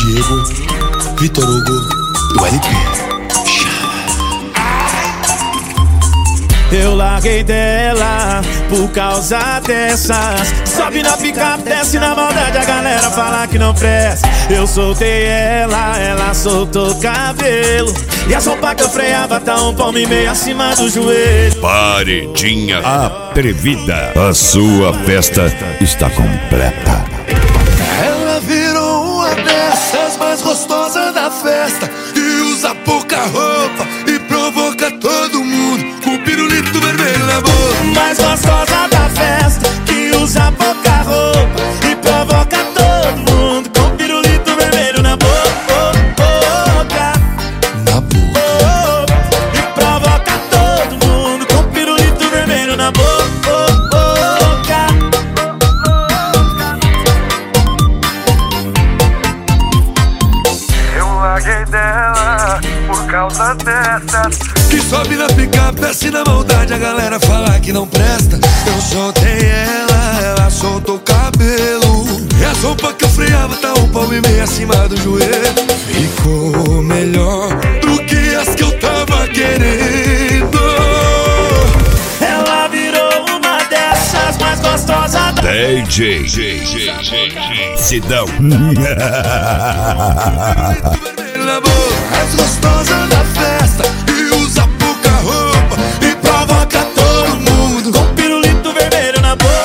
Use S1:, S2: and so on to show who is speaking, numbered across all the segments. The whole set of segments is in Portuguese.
S1: Diego, Vitor Hugo e o LP.
S2: Eu larguei dela por causa dessas. Sobe na picape, desce na maldade, a galera fala que não presta. Eu soltei ela, ela soltou o cabelo. E a sopa que eu freava tá um palmo e meio acima do joelho.
S3: Paredinha atrevida, a sua festa está completa.
S1: Ela virou uma dessas mais gostosas da festa, e usa pouca roupa e provoca todo mundo com pirulito vermelho na boca.
S2: Mais gostosa da festa, que usa pouca roupa e provoca todo mundo com pirulito vermelho na boca.
S1: Na boca.
S2: E provoca todo mundo com pirulito vermelho na boca.
S4: Eu larguei dela por causa dessas.
S1: Que sobe na picape, desce na maldade, a galera fala que não presta. Eu soltei ela, ela soltou o cabelo. E a sopa que eu freava tá um palmo e meio acima do joelho. Ficou melhor do que as que eu tava querendo.
S2: Ela virou uma dessas mais gostosas da
S3: DJ Sidão.
S1: Na boca, mais gostosa da festa, e usa pouca roupa e provoca todo mundo
S2: com pirulito vermelho na boca.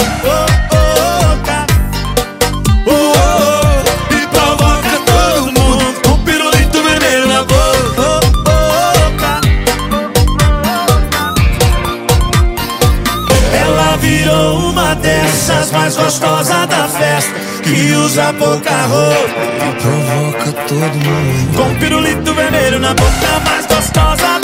S1: E provoca todo mundo
S2: Com pirulito vermelho na boca. Ela virou uma dessas mais gostosas da festa, que usa pouca roupa
S1: e provoca todo mundo
S2: com pirulito vermelho na boca. Mais gostosa